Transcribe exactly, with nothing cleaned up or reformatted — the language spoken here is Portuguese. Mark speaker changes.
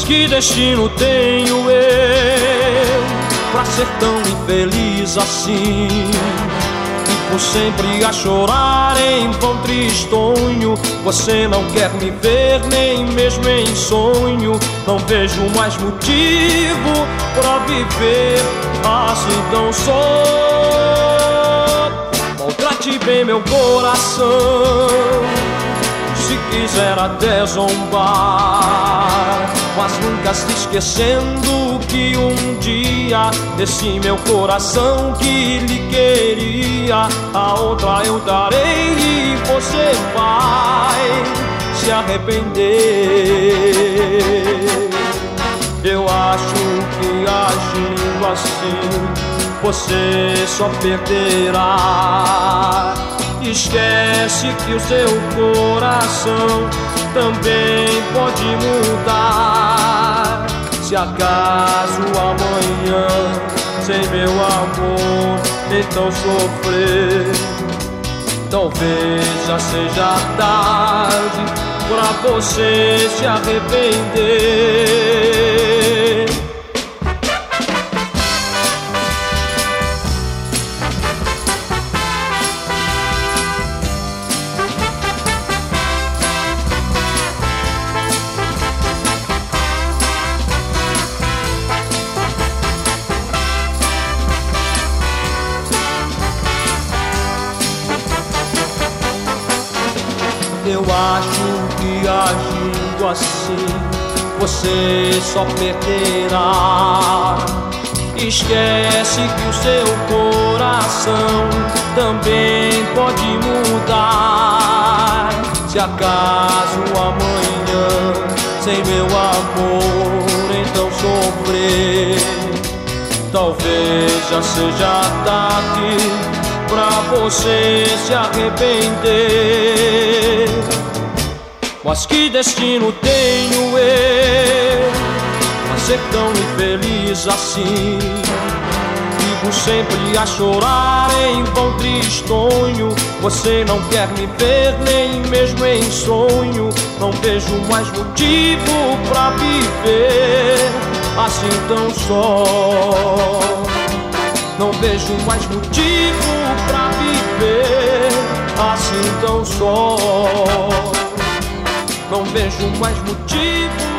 Speaker 1: Mas que destino tenho eu pra ser tão infeliz assim? Por sempre a chorar em vão tristonho. Você não quer me ver nem mesmo em sonho. Não vejo mais motivo pra viver assim tão só. Maltrate bem meu coração, se quiser até zombar, mas nunca se esquecendo que um dia desse meu coração que lhe queria, a outra eu darei e você vai se arrepender. Eu acho que agindo assim você só perderá. Esquece que o seu coração também pode mudar. Se acaso amanhã, sem meu amor, então sofrer, talvez já seja tarde pra você se arrepender. Eu acho que agindo assim você só perderá. Esquece que o seu coração também pode mudar. Se acaso amanhã, sem meu amor, então sofrer, talvez já seja tarde pra você se arrepender. Mas que destino tenho eu pra ser tão infeliz assim? Vivo sempre a chorar em vão tristonho. Você não quer me ver nem mesmo em sonho. Não vejo mais motivo pra viver assim tão só. Não vejo mais motivo pra viver assim tão só. Não vejo mais motivo